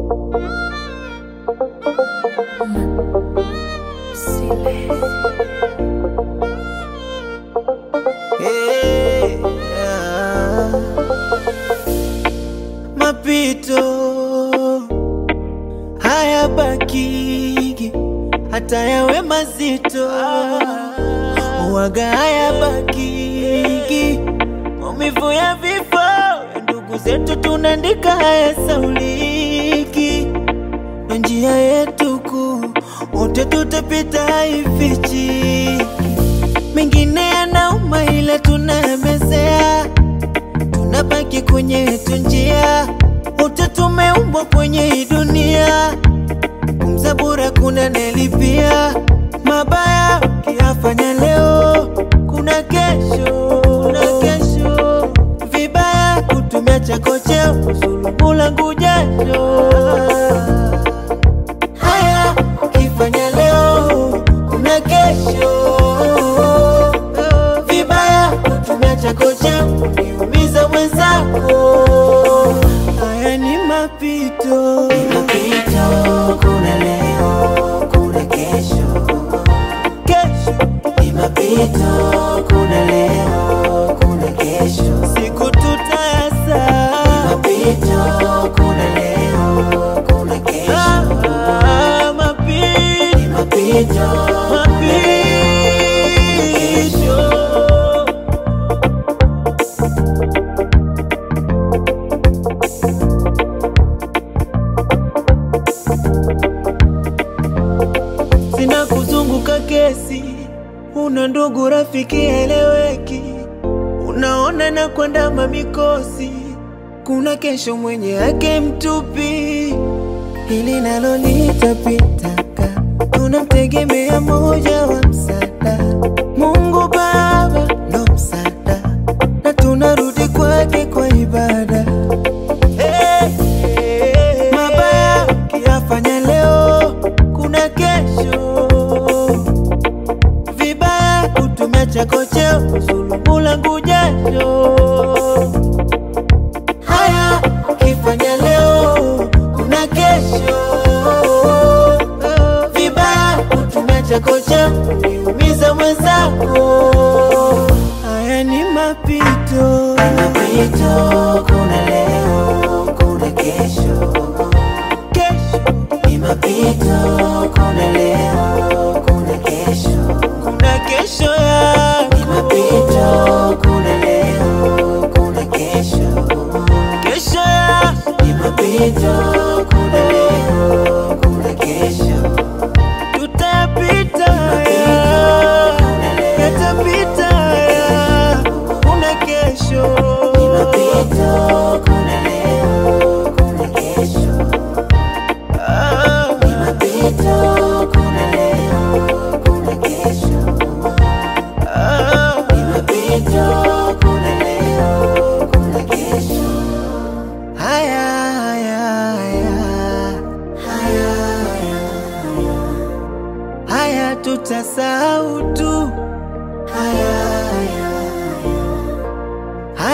Hey, mapito haya bakigi hata yawe mazito, waga haya bakigi. Maumivu ya vifo ya ndugu zetu tunaandika haya sauliki, na njia yetu kuu wote tutapita haifichiki. Mengine yanauma ila tunayamezea, tunabaki kwenye yetu njia. Wote tumeumbwa kwenye hii dunia, kumzabura kuna nelipia. Mabaya ukiyafanya leo, kuna kesho, kuna kesho. Vibaya kutumia chako cheo kusulubu langu jasho. Haya ukifanya leo, kuna kesho. Vibaya kutumia chako cheo kuniumiza mwenzako. Haya ni mapito, ni mapito. Kuna leo, kuna kesho. Kesho ni mapito. Kuna leo, kuna kesho. Siku tutayasa. Ni mapito. Kuna leo, kuna kesho. Mapito, ni mapito. Mapito. Sina kuzunguka kesi, una ndugu rafiki eleweki, unaona na kwenda mamikosi. Kuna kesho mwenye yake mtupi, hili nalo litapitaka. Tunamtegemea moja wa msaada, Mungu Baba ndo msaada, na tunarudi kwake kwa ibada. Mabaya ukiyafanya leo, kuna kesho. Vibaya kutumia chako cheo kusulubu langu jasho. Haya ukifanya leo, kuna kesho. Vibaya kutumia chako cheo kuniumiza mwenzako. Haya ni mapito, mapito. Kuna leo, kuna kesho. Kesho ni mapito. Kuna leo, kuna kesho. Kuna kesho ya ni mapito. Kuna leo, kuna kesho. Kesho ya ni mapito. Kuna leo, kuna kesho. Tutapita haya, yatapita haya. Kuna kesho. Ni mapito. Kuna leo, kuna kesho. Ni mapito. Kuna leo, kuna kesho. Ni mapito. Kuna leo, kuna kesho. Haya, haya, haya. Haya, haya, haya tutasahau tu.